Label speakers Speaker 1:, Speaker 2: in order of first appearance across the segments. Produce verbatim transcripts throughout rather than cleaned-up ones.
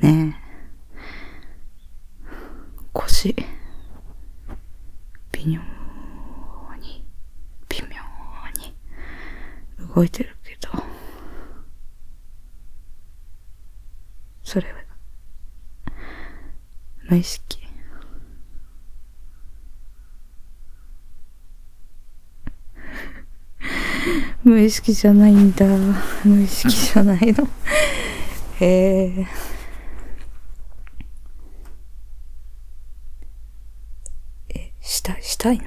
Speaker 1: ねえ。腰、微妙に、微妙に動いてるけど、それは、無意識。無意識じゃないんだ。無意識じゃないの。へえ。え、したい、したいの？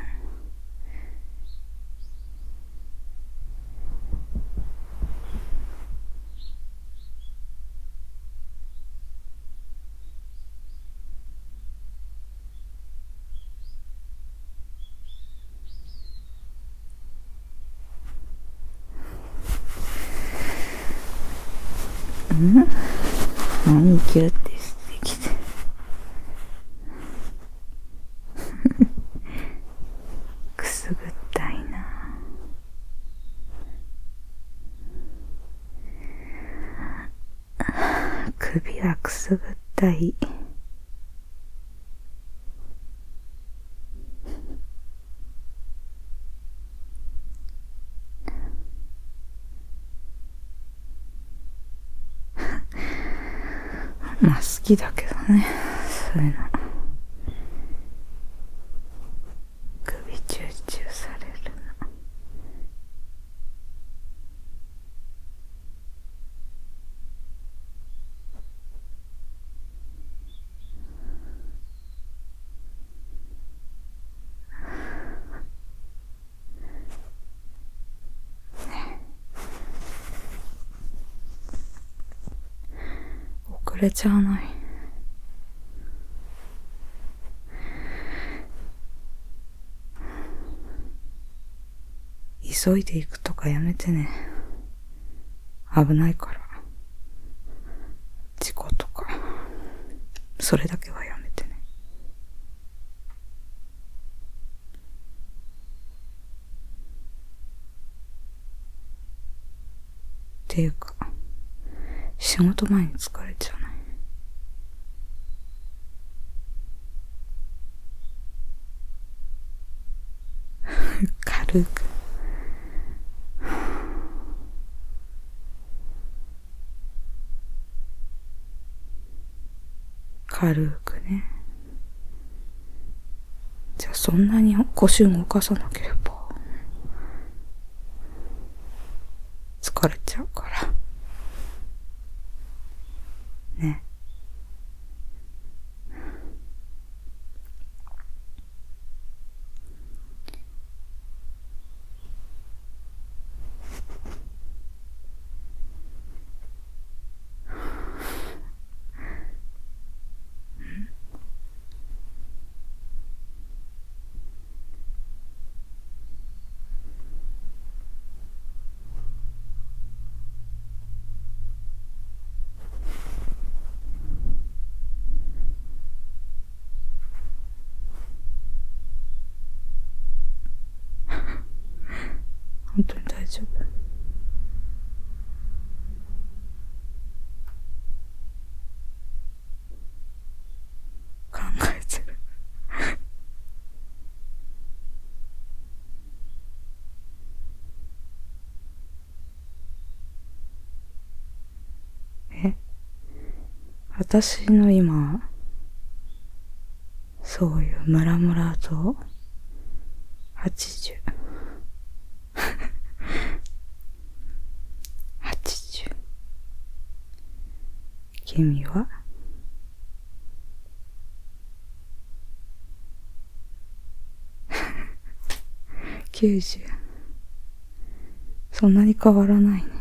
Speaker 1: ん？何キュってしてきて。くすぐったいな。首はくすぐったい。まあ好きだけどね、そういうの。首チューチューされるの。遅れちゃわない？急いで行くとかやめてね。危ないから。事故とか。それだけはやめてね。っていうか、仕事前に疲れちゃうない？軽く。軽くね。じゃあそんなに腰動かさなければ疲れちゃうからね。本当に大丈夫？考えてる。え？私の今、そういうムラムラとはちじゅう。はちじゅう。君は？きゅうじゅう。そんなに変わらないね。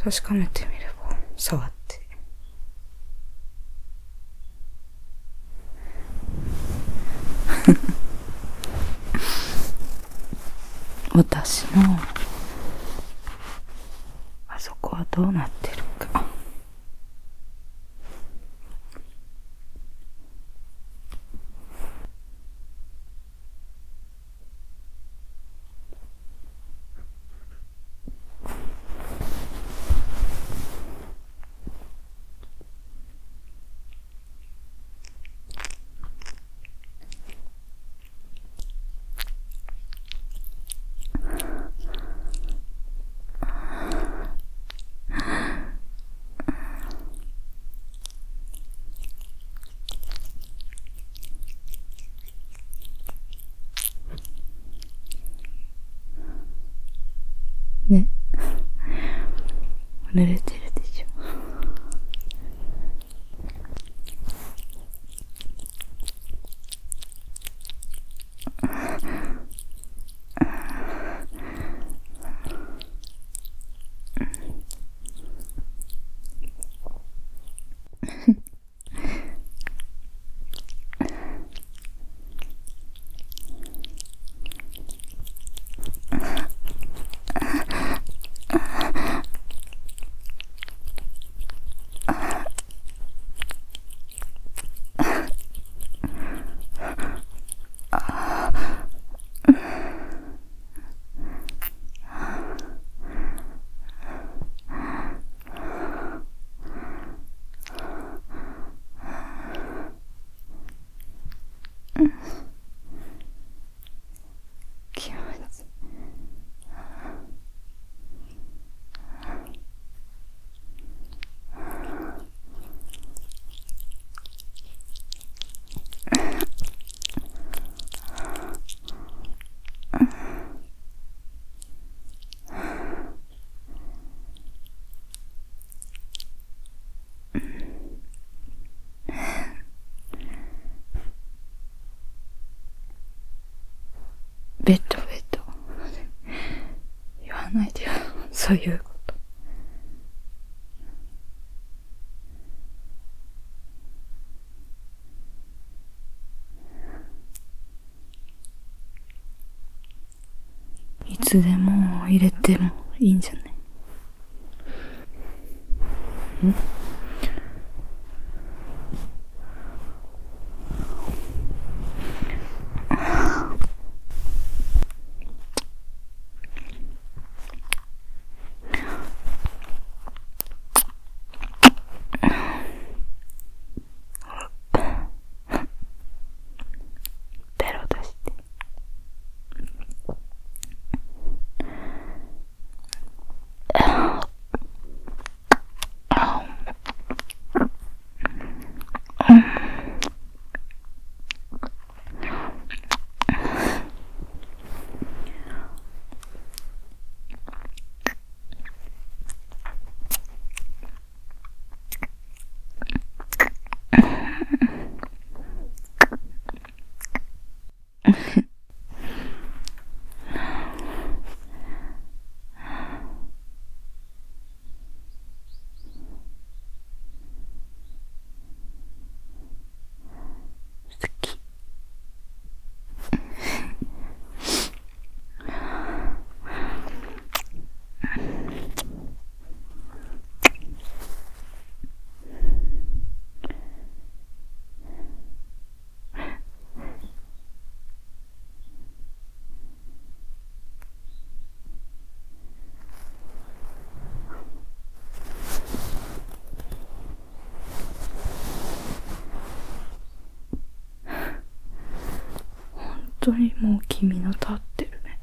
Speaker 1: 確かめてみれば、触って。私のあそこはどうなってるか。ね、濡れてるでしょ。気持ちいい。ベッドベッド言わないでよ、そういうこと。いつでも入れてもいいんじゃない？ん？ベロ出して。好き。本当にもう君の立ってるね。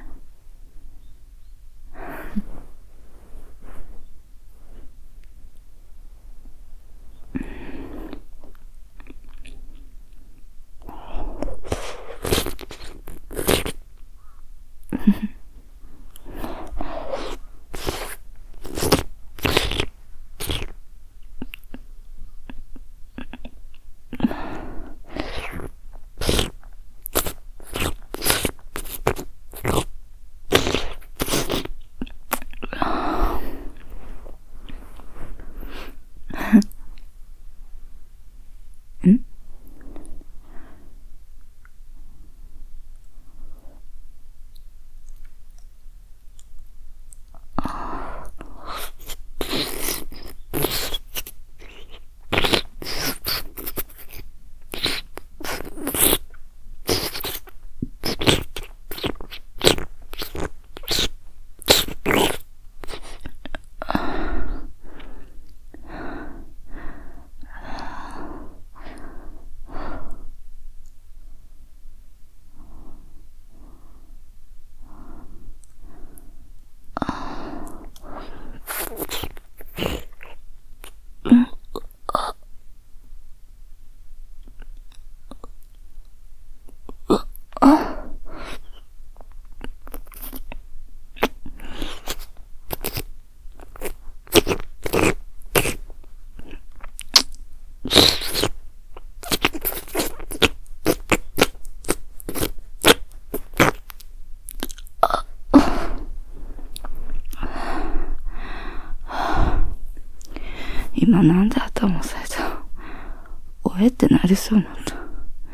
Speaker 1: えってなりそうになった。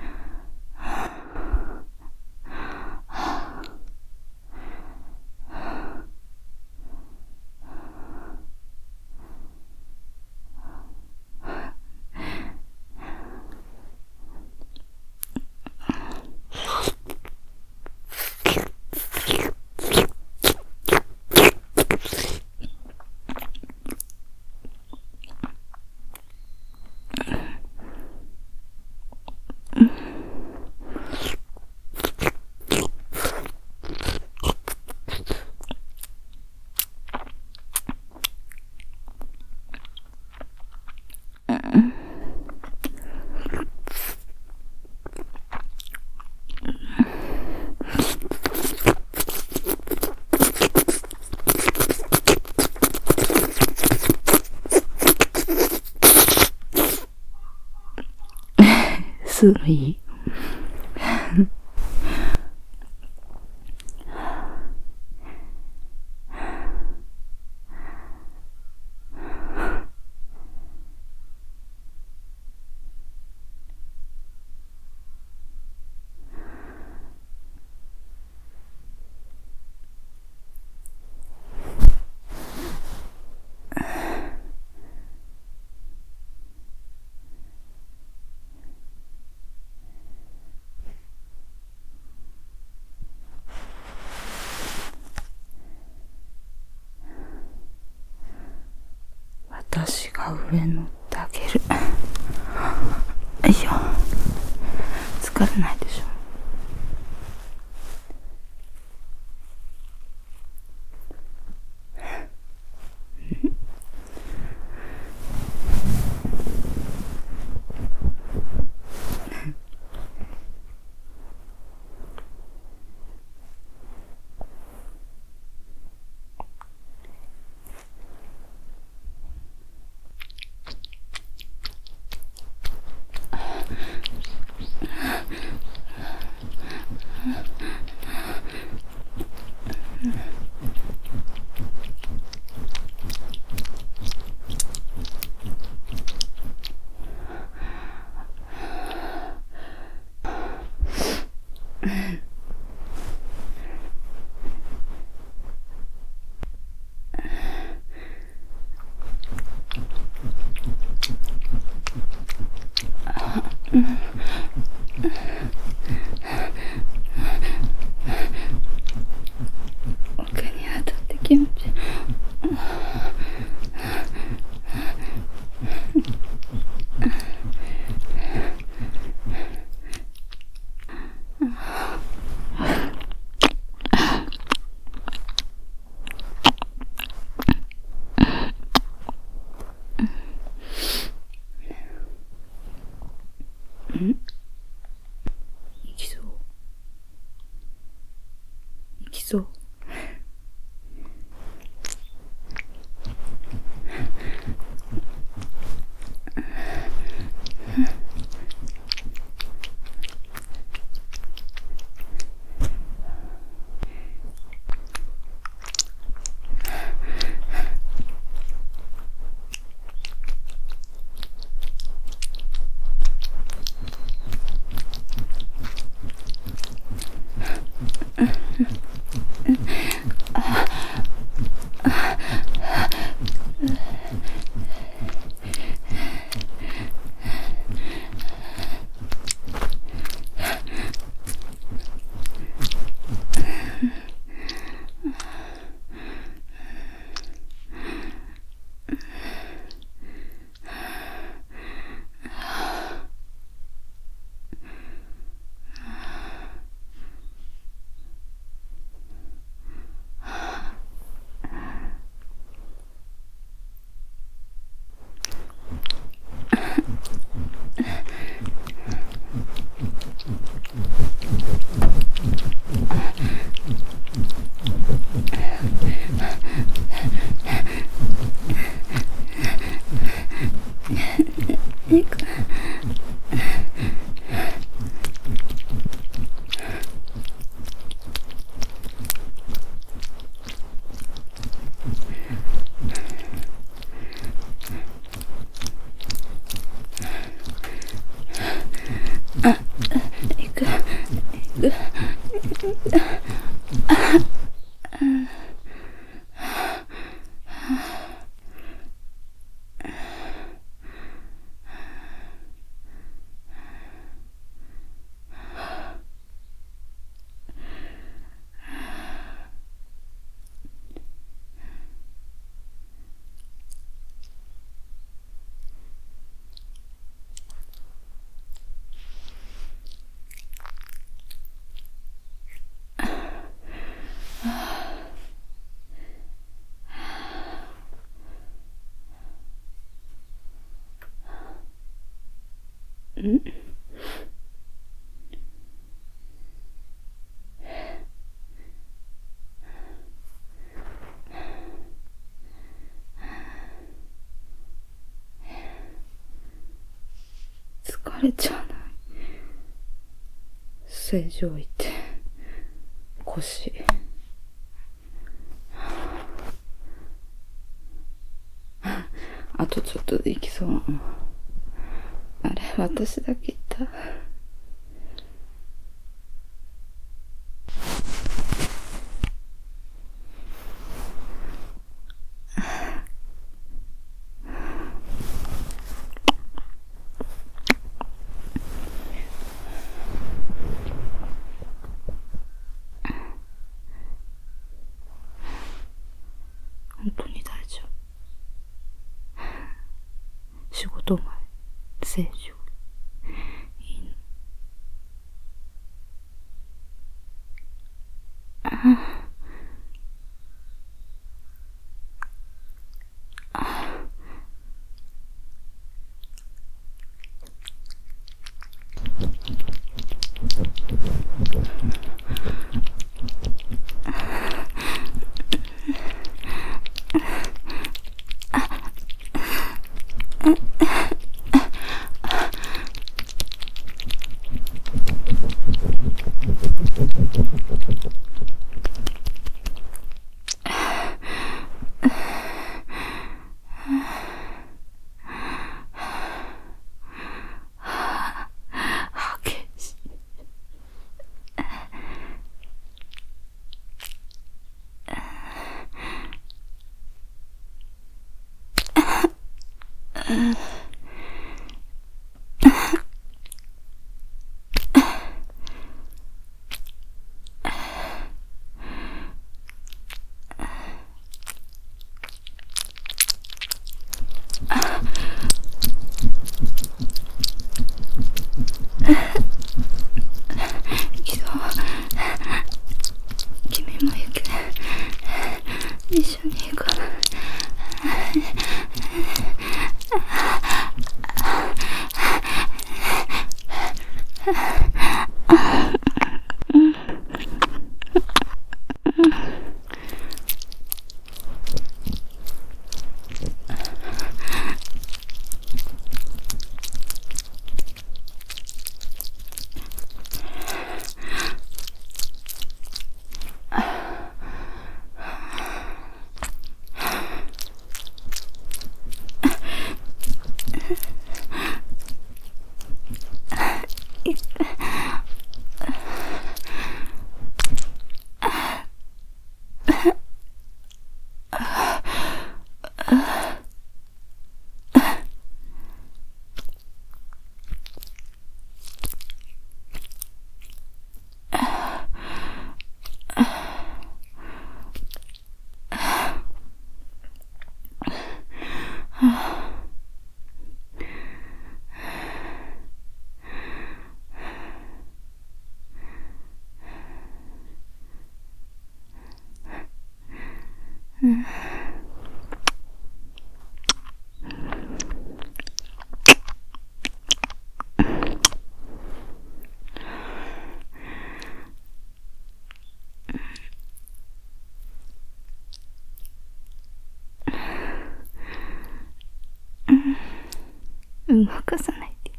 Speaker 1: 吸うのいい？私が上乗ってあげる。よいしょ。疲れないでしょ。奥に当たって気持ちいい。ん？いきそう。いきそう。 ん疲れちゃわない？正常位って腰。あとちょっとで行きそうなの。あれ、私だけいた。本当に大丈夫。仕事前、正常。いいの。君も行け。一緒に行こう。うん。動かさないで。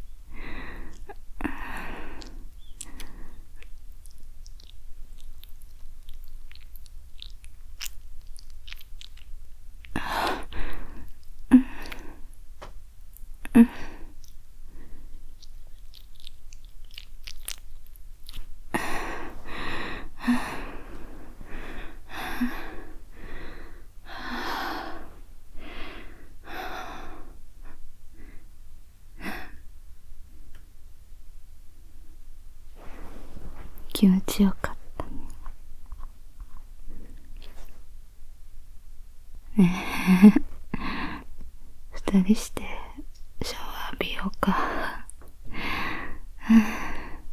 Speaker 1: うん気持ちよかったね。ねえ、二人してシャワー浴びようか。